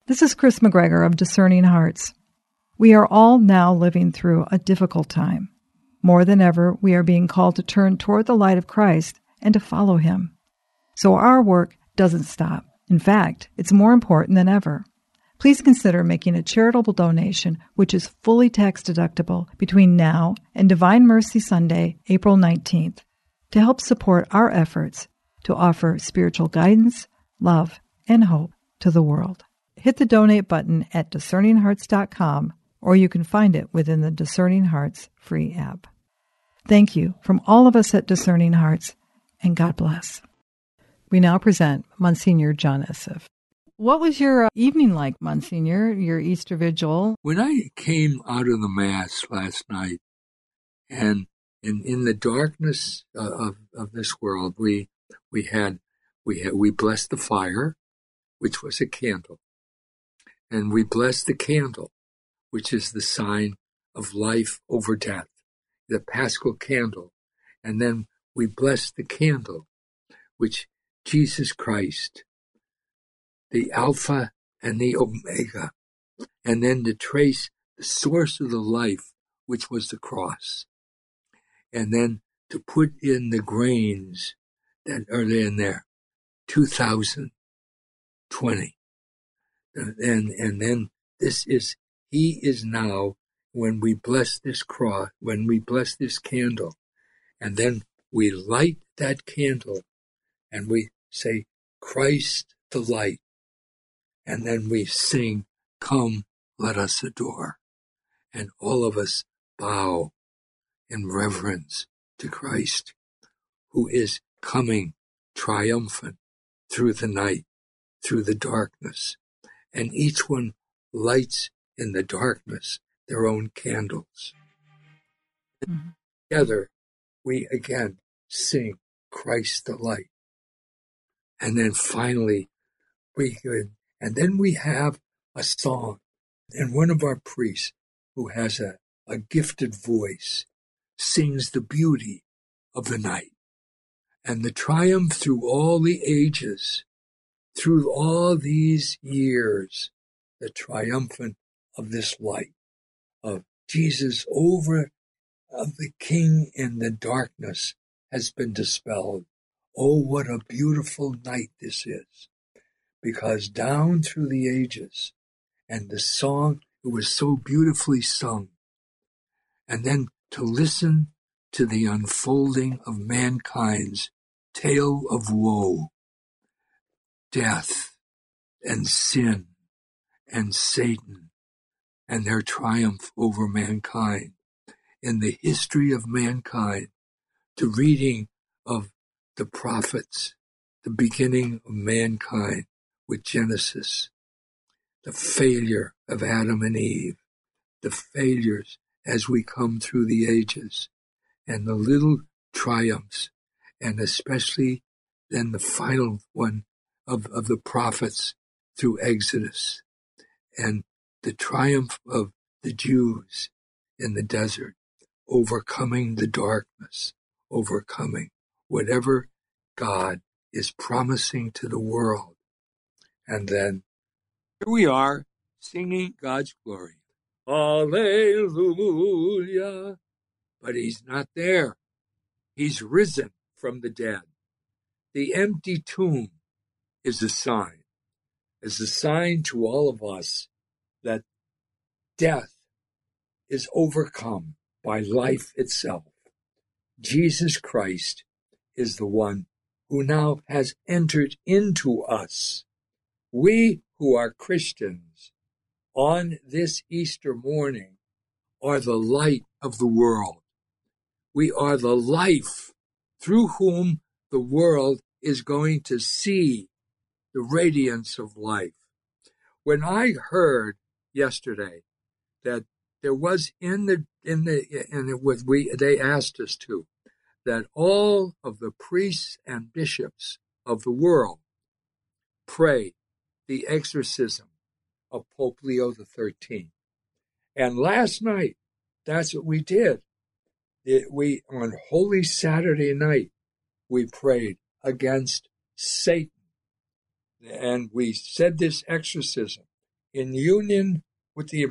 This is Chris McGregor of Discerning Hearts. We are all now living through a difficult time. More than ever, we are being called to turn toward the light of Christ and to follow Him. So our work doesn't stop. In fact, it's more important than ever. Please consider making a charitable donation, which is fully tax deductible, between now and Divine Mercy Sunday, April 19th, to help support our efforts to offer spiritual guidance, love, and hope to the world. Hit the donate button at discerninghearts.com, or you can find it within the Discerning Hearts free app. Thank you from all of us at Discerning Hearts, and God bless. We now present Monsignor John Esseff. What was your evening like, Monsignor, your Easter Vigil? When I came out of the Mass last night, and in the darkness of this world, we blessed the fire, which was a candle, and we blessed the candle, which is the sign of life over death, the Paschal candle, and then we blessed the candle, which Jesus Christ, the Alpha and the Omega, and then to trace the source of the life, which was the cross, and then to put in the grains that are in there, 2020. And then He is now, when we bless this cross, when we bless this candle, and then we light that candle, and we say, Christ the light, and then we sing, Come, let us adore. And all of us bow in reverence to Christ, who is coming triumphant through the night, through the darkness. And each one lights in the darkness their own candles. Mm-hmm. Together, we again sing Christ the light. And then finally, we have a song. And one of our priests, who has a gifted voice, sings the beauty of the night and the triumph through all the ages, through all these years, the triumphant of this light of Jesus over of the King in the darkness has been dispelled. Oh, what a beautiful night this is, because down through the ages, and the song, it was so beautifully sung, and then to listen to the unfolding of mankind's tale of woe, death and sin and Satan and their triumph over mankind. In the history of mankind, the reading of the prophets, the beginning of mankind with Genesis, the failure of Adam and Eve, the failures as we come through the ages, and the little triumphs, and especially then the final one of the prophets through Exodus, and the triumph of the Jews in the desert, overcoming the darkness, overcoming whatever God is promising to the world. And then here we are singing God's glory. Hallelujah. But He's not there. He's risen from the dead. The empty tomb is a sign to all of us that death is overcome by life itself. Jesus Christ is the one who now has entered into us. We who are Christians on this Easter morning are the light of the world. We are the life through whom the world is going to see the radiance of life. When I heard yesterday that there was they asked us to, that all of the priests and bishops of the world pray the exorcism of Pope Leo XIII. And last night, that's what we did. On Holy Saturday night, we prayed against Satan. And we said this exorcism in union with the,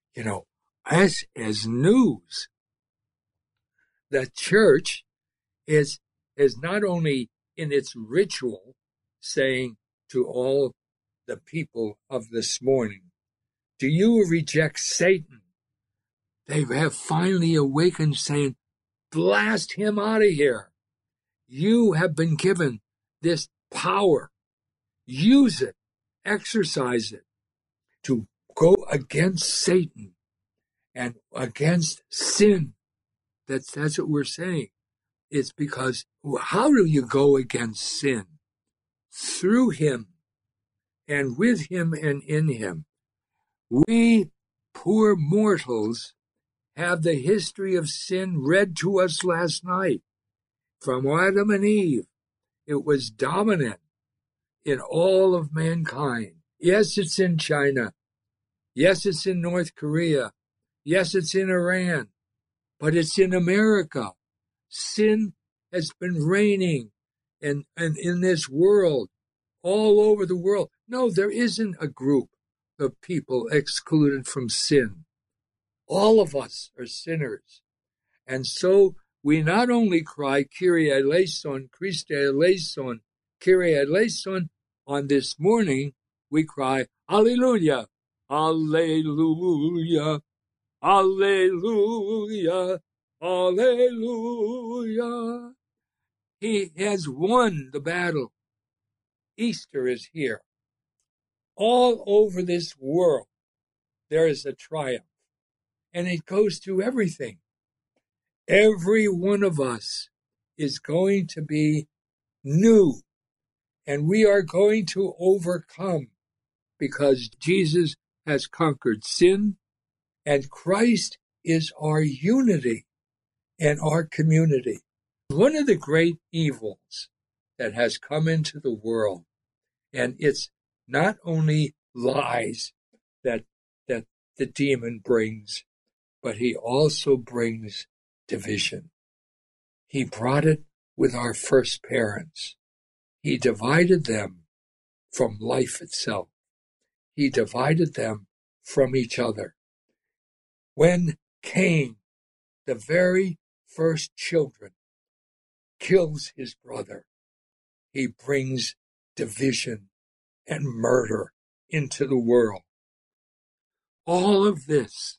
as news. The church is not only in its ritual saying to all the people of this morning, do you reject Satan? They have finally awakened saying, blast him out of here. You have been given this power. Use it. Exercise it to go against Satan and against sin. That's what we're saying. It's because how do you go against sin? Through him and with him and in him. We poor mortals have the history of sin read to us last night from Adam and Eve. It was dominant in all of mankind. Yes, it's in China. Yes, it's in North Korea. Yes, it's in Iran. But it's in America. Sin has been reigning in this world, all over the world. No, there isn't a group of people excluded from sin. All of us are sinners. And so we not only cry, Kyrie eleison, Christe eleison, Kyrie eleison, on this morning, we cry, Alleluia, Alleluia, Alleluia, Alleluia. He has won the battle. Easter is here. All over this world, there is a triumph. And it goes through everything. Every one of us is going to be new. And we are going to overcome because Jesus has conquered sin and Christ is our unity and our community. One of the great evils that has come into the world, and it's not only lies that the demon brings, but he also brings division. He brought it with our first parents. He divided them from life itself. He divided them from each other. When Cain, the very first children, kills his brother, he brings division and murder into the world. All of this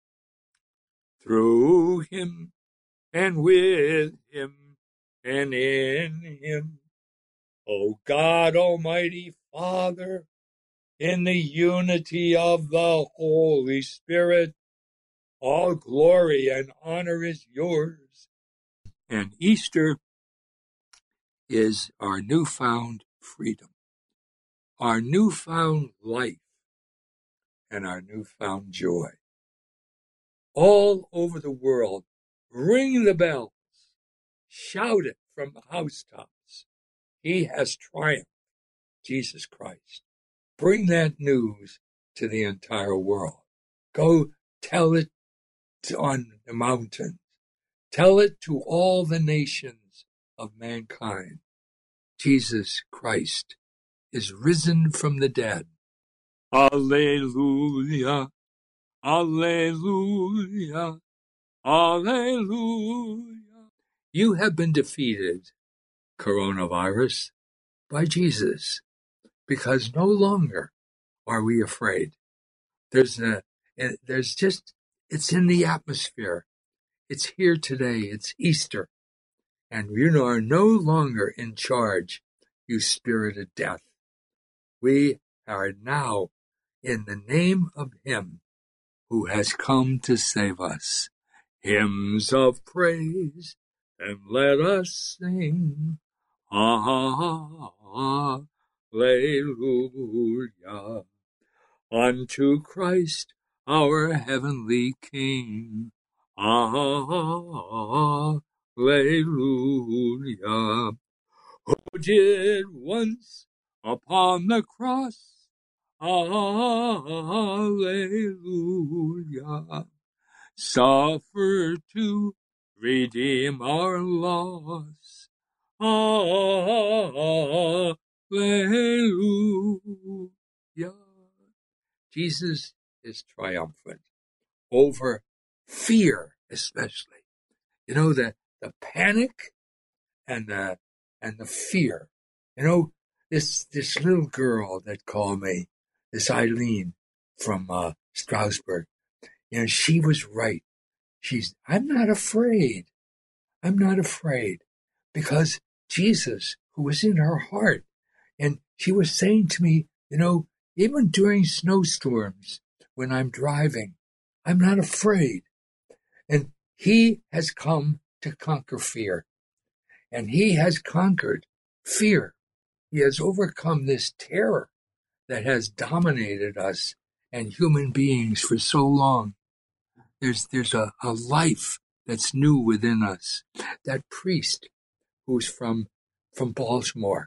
through him and with him and in him. O God, Almighty Father, in the unity of the Holy Spirit, all glory and honor is yours. And Easter is our newfound freedom, our newfound life, and our newfound joy. All over the world, ring the bells, shout it from the housetops. He has triumphed, Jesus Christ. Bring that news to the entire world. Go tell it on the mountains. Tell it to all the nations of mankind. Jesus Christ is risen from the dead. Alleluia, alleluia, alleluia. You have been defeated, coronavirus, by Jesus, because no longer are we afraid. It's in the atmosphere. It's here today. It's Easter. And you are no longer in charge, you spirit of death. We are now in the name of him who has come to save us. Hymns of praise, and let us sing. Hallelujah. Unto Christ our heavenly King. Hallelujah. Who did once upon the cross, hallelujah, suffer to redeem our loss. Hallelujah. Jesus is triumphant over fear, especially. You know, the panic and the fear. You know, this little girl that called me, this Eileen from Strasbourg, you know, she was right. I'm not afraid. I'm not afraid, because Jesus, who was in her heart, and she was saying to me, you know, even during snowstorms when I'm driving, I'm not afraid. And he has come to conquer fear. And he has conquered fear. He has overcome this terror that has dominated us and human beings for so long. There's a life that's new within us. That priest who's from Baltimore,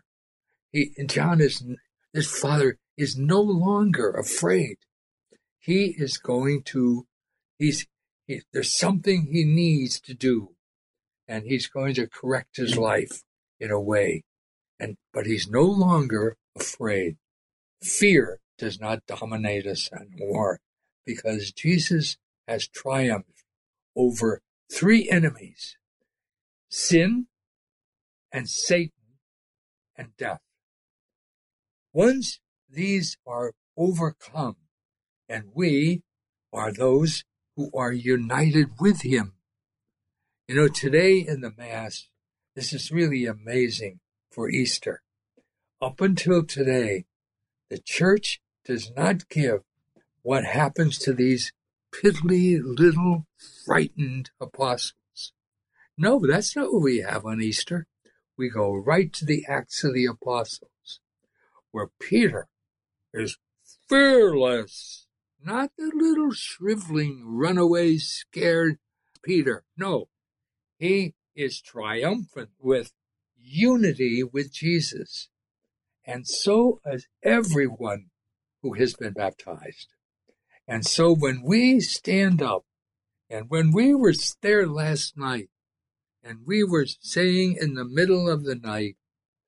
his father is no longer afraid. He is going to, there's something he needs to do, and he's going to correct his life in a way. But he's no longer afraid. Fear does not dominate us anymore, because Jesus has triumphed over 3 enemies: sin and Satan and death. Once these are overcome, and we are those who are united with him. You know, today in the Mass, this is really amazing for Easter. Up until today, the Church does not give what happens to these piddly little frightened apostles. No, that's not what we have on Easter. We go right to the Acts of the Apostles, where Peter is fearless, not the little shriveling, runaway, scared Peter. No, he is triumphant with unity with Jesus. And so is everyone who has been baptized. And so when we stand up, and when we were there last night, and we were saying in the middle of the night,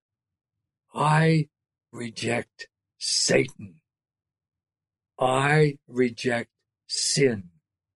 I reject Satan. I reject sin.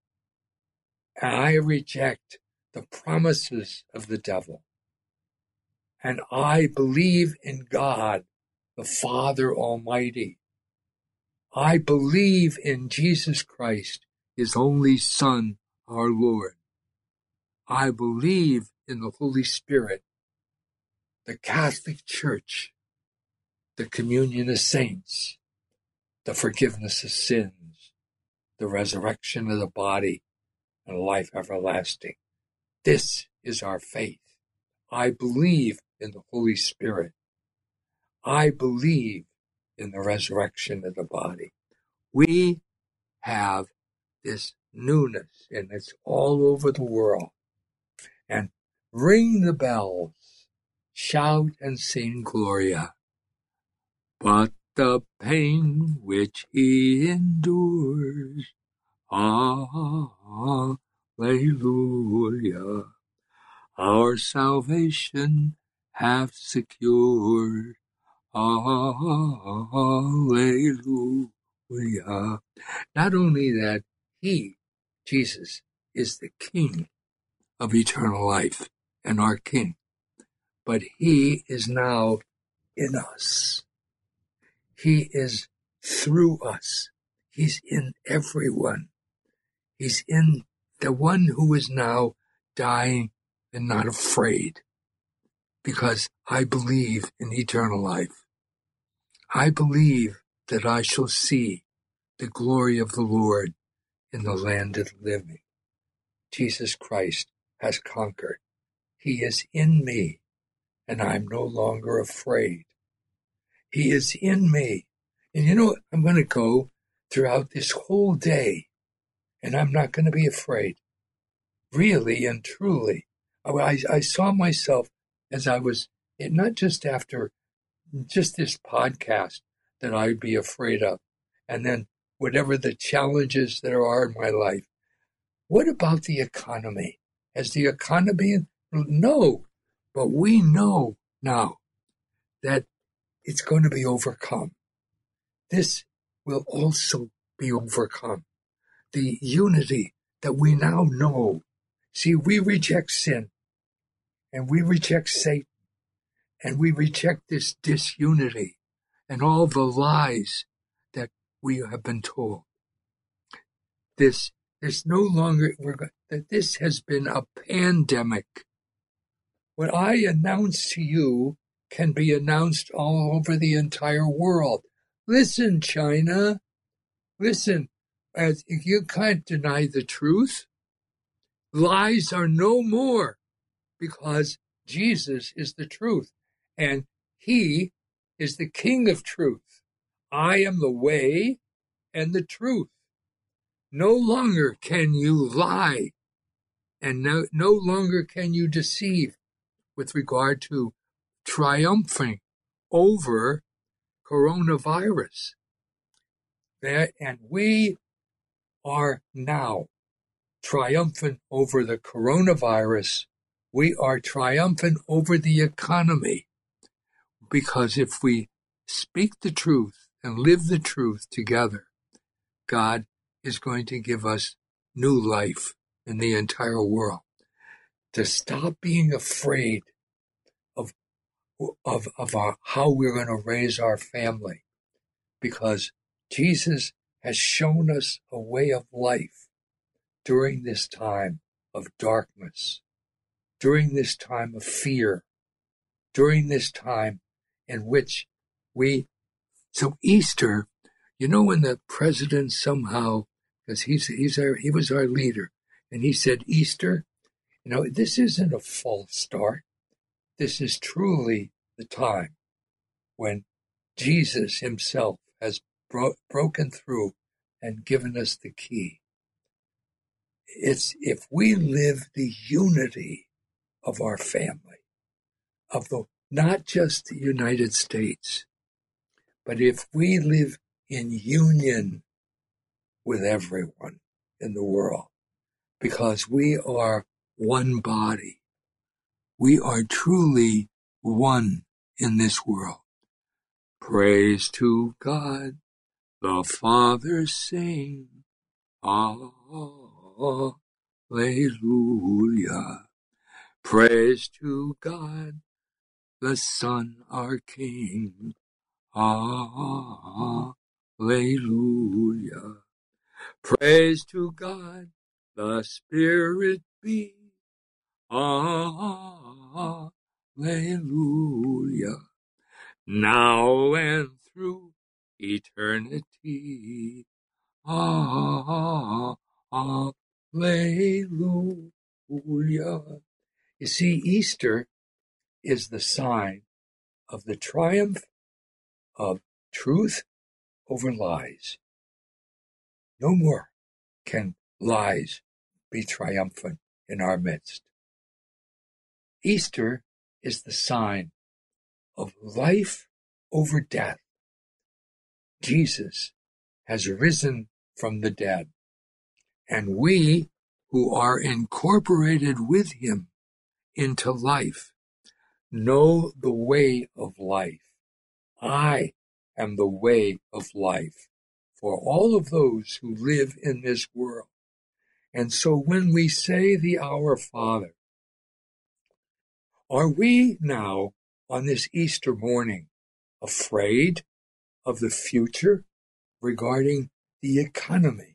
I reject the promises of the devil. And I believe in God, the Father Almighty. I believe in Jesus Christ, his only Son, our Lord. I believe in the Holy Spirit, the Catholic Church, the communion of saints, the forgiveness of sins, the resurrection of the body, and life everlasting. This is our faith. I believe in the Holy Spirit. I believe in the resurrection of the body. We have this newness, and it's all over the world. And ring the bells, shout and sing Gloria. But the pain which he endures, Alleluia, our salvation hath secured. Alleluia. Not only that, he, Jesus, is the King of eternal life and our King, but he is now in us. He is through us. He's in everyone. He's in the one who is now dying and not afraid, because I believe in eternal life. I believe that I shall see the glory of the Lord in the land of the living. Jesus Christ has conquered. He is in me, and I'm no longer afraid. He is in me. And you know, I'm going to go throughout this whole day, and I'm not going to be afraid. Really and truly. I saw myself as I was, not just after just this podcast that I'd be afraid of, and then whatever the challenges there are in my life. What about the economy? Has the economy? No, but we know now that it's going to be overcome. This will also be overcome. The unity that we now know. See, we reject sin, and we reject Satan, and we reject this disunity and all the lies that we have been told. This no longer, that this has been a pandemic. What I announce to you can be announced all over the entire world. Listen, China. Listen, as you can't deny the truth. Lies are no more because Jesus is the truth and he is the King of truth. I am the way and the truth. No longer can you lie and no longer can you deceive with regard to triumphing over coronavirus. And we are now triumphant over the coronavirus. We are triumphant over the economy. Because if we speak the truth and live the truth together, God is going to give us new life in the entire world. To stop being afraid of how we're going to raise our family. Because Jesus has shown us a way of life during this time of darkness, during this time of fear, during this time in which so Easter, when the president somehow, because he was our leader, and he said Easter, this isn't a false start. This is truly the time when Jesus himself has broken through and given us the key. It's if we live the unity of our family, not just the United States, but if we live in union with everyone in the world, because we are one body, we are truly one in this world. Praise to God, the Father sing, Hallelujah. Praise to God, the Son, our King, Hallelujah. Praise to God, the Spirit be, Hallelujah. Now and through eternity, Hallelujah. You see, Easter is the sign of the triumph of truth over lies. No more can lies be triumphant in our midst. Easter is the sign of life over death. Jesus has risen from the dead, and we who are incorporated with him into life know the way of life. I am the way of life for all of those who live in this world. And so when we say the Our Father, are we now on this Easter morning afraid of the future regarding the economy?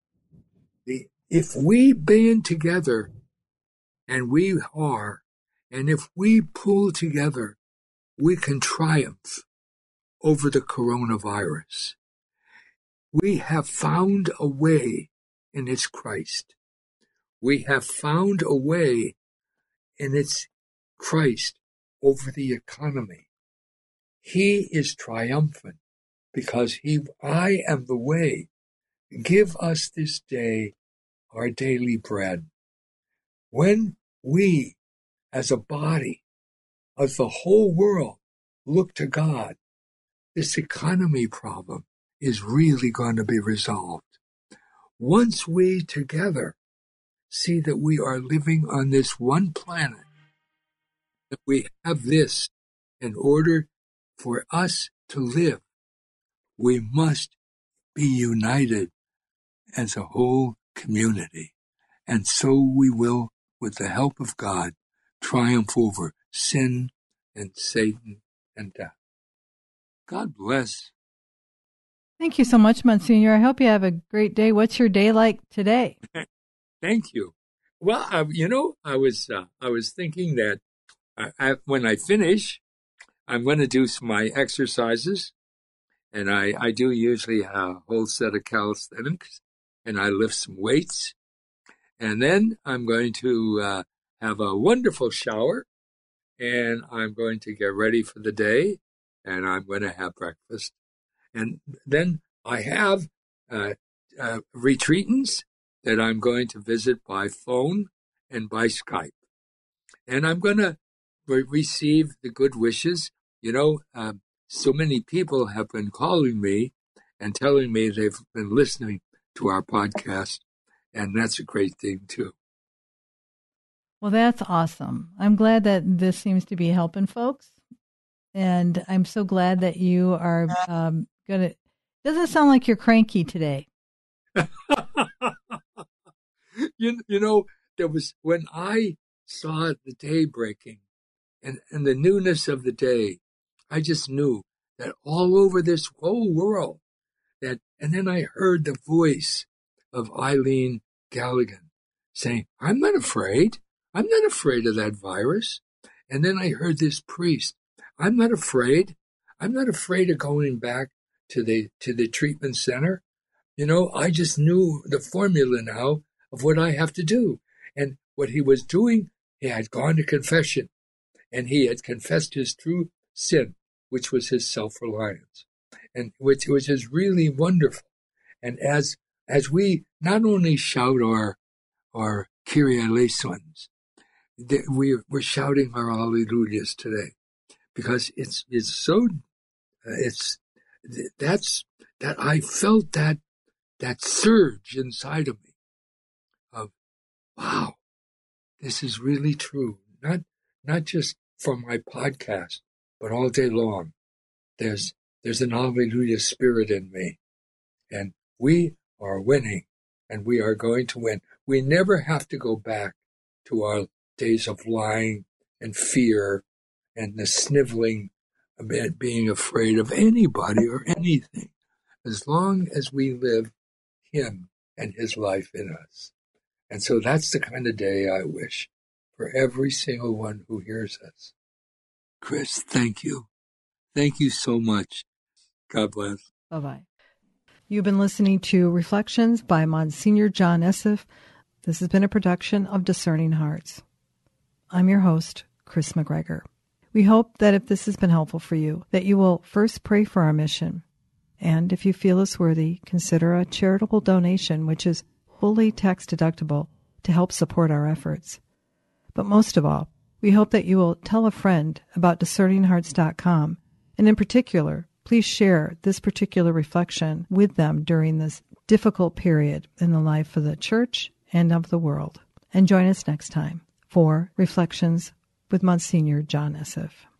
If we band together, and we are, and if we pull together, we can triumph over the coronavirus. We have found a way, and it's Christ. We have found a way, and it's Christ over the economy. He is triumphant because I am the way. Give us this day our daily bread. When we, as a body, as the whole world, look to God, this economy problem is really going to be resolved. Once we together see that we are living on this one planet, that we have this in order for us to live, we must be united as a whole community. And so we will, with the help of God, triumph over sin and Satan and death. God bless. Thank you so much, Monsignor. I hope you have a great day. What's your day like today? Thank you. Well, I was thinking that when I finish, I'm going to do my exercises, and I do usually a whole set of calisthenics, and I lift some weights, and then I'm going to have a wonderful shower, and I'm going to get ready for the day, and I'm going to have breakfast, and then I have retreatants that I'm going to visit by phone and by Skype, and I'm going to receive the good wishes. So many people have been calling me and telling me they've been listening to our podcast, and that's a great thing too. Well, that's awesome. I'm glad that this seems to be helping folks, and I'm so glad that you are gonna. Doesn't sound like you're cranky today. There was when I saw the day breaking and the newness of the day, I just knew that all over this whole world and then I heard the voice of Eileen Galligan saying, I'm not afraid of that virus. And then I heard this priest, I'm not afraid of going back to the treatment center. I just knew the formula now of what I have to do. And what he was doing, he had gone to confession, and he had confessed his true sin, which was his self-reliance, and which is really wonderful. And as we not only shout our Kyrie eleisons, we're shouting our Alleluias today, because that I felt that surge inside of me of, wow, this is really true. Not just from my podcast, but all day long. There's an Alleluia spirit in me, and we are winning, and we are going to win. We never have to go back to our days of lying and fear and the sniveling, about being afraid of anybody or anything, as long as we live him and his life in us. And so that's the kind of day I wish for every single one who hears us. Chris, thank you. Thank you so much. God bless. Bye-bye. You've been listening to Reflections by Monsignor John Esseff. This has been a production of Discerning Hearts. I'm your host, Chris McGregor. We hope that if this has been helpful for you, that you will first pray for our mission. And if you feel us worthy, consider a charitable donation, which is fully tax deductible, to help support our efforts. But most of all, we hope that you will tell a friend about discerninghearts.com, and in particular, please share this particular reflection with them during this difficult period in the life of the church and of the world. And join us next time for Reflections with Monsignor John Esseff.